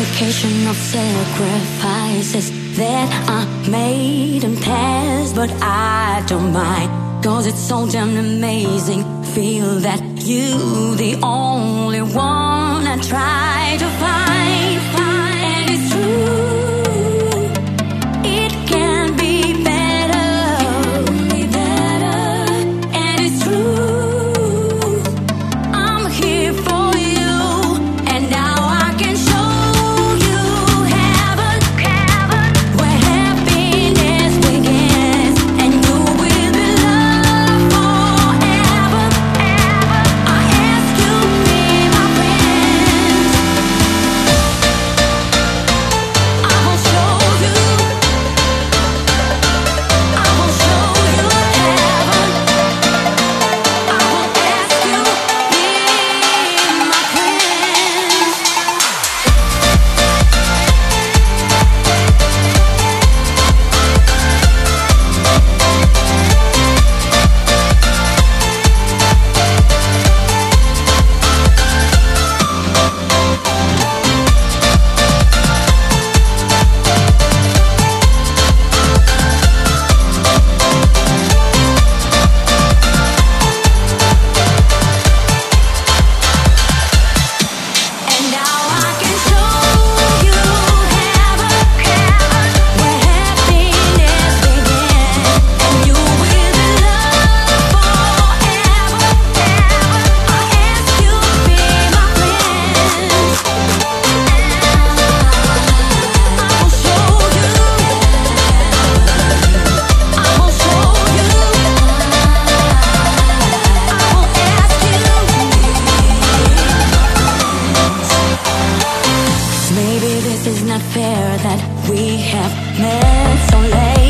Complication of sacrifices that I made and passed, but I don't mind, 'cause it's so damn amazing. Feel that you, the only one I try to find, and it's true, it can be better, and it's true, I'm here for you, and now I can show you heaven, where happiness begins, and you will be loved forever. I ask you to be my friend. I will show you, I will show you heaven. I will ask you to be my friend. And now I can show you heaven, where happiness begins, and you will be loved forever. I ask you to be my friend. I will show you, I will show you, I will ask you. Maybe this is not fair that we have met so late.